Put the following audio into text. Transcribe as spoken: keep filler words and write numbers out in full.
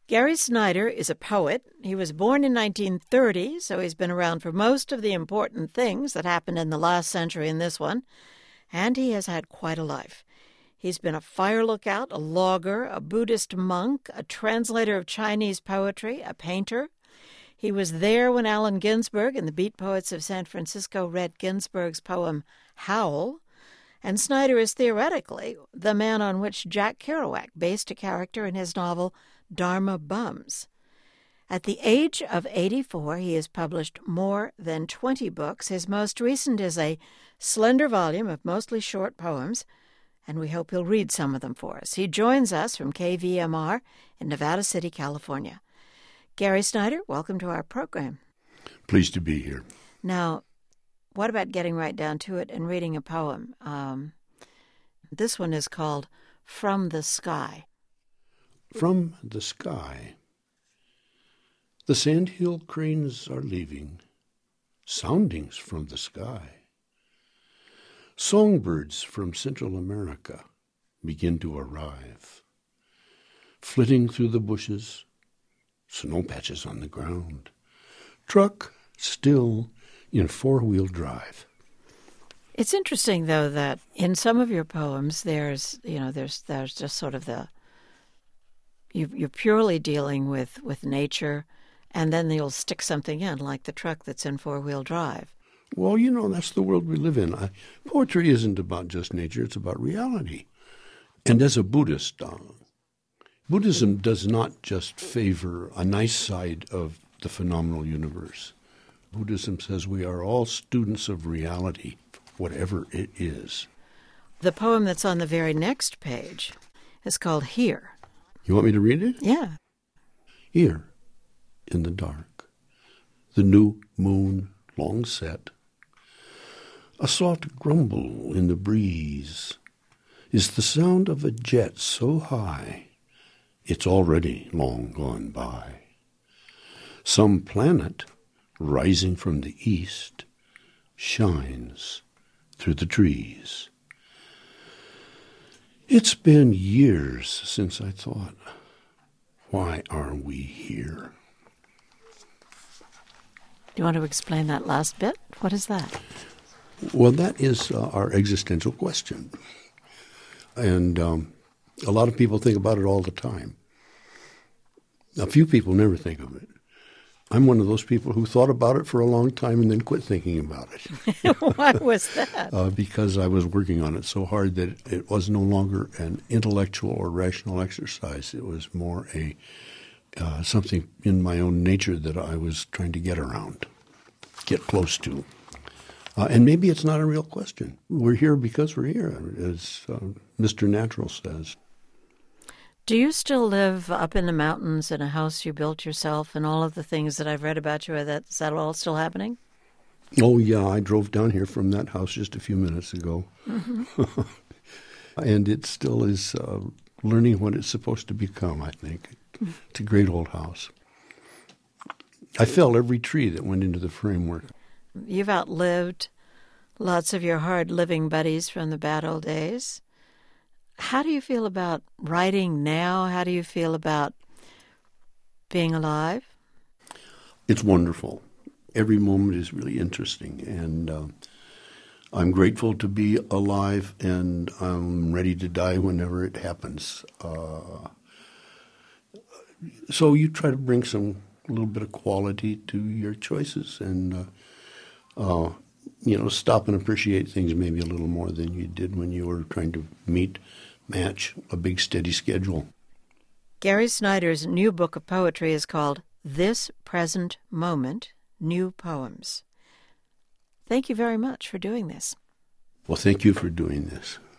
Gary Snyder is a poet. He was born in nineteen thirty, so he's been around for most of the important things that happened in the last century in this one, and he has had quite a life. He's been a fire lookout, a logger, a Buddhist monk, a translator of Chinese poetry, a painter. He was there when Allen Ginsberg and the Beat Poets of San Francisco read Ginsberg's poem Howl, and Snyder is theoretically the man on which Jack Kerouac based a character in his novel Dharma Bums. At the age of eighty-four, he has published more than twenty books. His most recent is a slender volume of mostly short poems, and we hope he'll read some of them for us. He joins us from K V M R in Nevada City, California. Gary Snyder, welcome to our program. Pleased to be here. Now, what about getting right down to it and reading a poem? Um, this one is called From the Sky. From the sky. The sandhill cranes are leaving soundings from the sky. Songbirds from Central America begin to arrive, flitting through the bushes, snow patches on the ground, truck still in four-wheel drive. It's interesting, though, that in some of your poems, there's, you know, there's there's just sort of the, you, you're purely dealing with, with nature, and then you'll stick something in, like the truck that's in four-wheel drive. Well, you know, that's the world we live in. I, poetry isn't about just nature, it's about reality. And as a Buddhist, uh, Buddhism does not just favor a nice side of the phenomenal universe. Buddhism says we are all students of reality, whatever it is. The poem that's on the very next page is called Here. You want me to read it? Yeah. Here, in the dark, the new moon long set, a soft grumble in the breeze is the sound of a jet so high it's already long gone by. Some planet rising from the east shines through the trees. It's been years since I thought, why are we here? Do you want to explain that last bit? What is that? Well, that is uh, our existential question. And um, a lot of people think about it all the time. A few people never think of it. I'm one of those people who thought about it for a long time and then quit thinking about it. Why was that? Uh, because I was working on it so hard that it was no longer an intellectual or rational exercise. It was more a uh, something in my own nature that I was trying to get around, get close to. Uh, and maybe it's not a real question. We're here because we're here, as uh, Mister Natural says. Do you still live up in the mountains in a house you built yourself and all of the things that I've read about you? Are that, is that all still happening? Oh, yeah. I drove down here from that house just a few minutes ago. Mm-hmm. And it still is uh, learning what it's supposed to become, I think. It's a great old house. I fell every tree that went into the framework. You've outlived lots of your hard-living buddies from the bad old days. How do you feel about writing now? How do you feel about being alive? It's wonderful. Every moment is really interesting, and uh, I'm grateful to be alive, and I'm ready to die whenever it happens. Uh, so you try to bring some a little bit of quality to your choices, and uh, uh, you know, stop and appreciate things maybe a little more than you did when you were trying to meet, match a big steady schedule. Gary Snyder's new book of poetry is called This Present Moment, New Poems. Thank you very much for doing this. Well, thank you for doing this.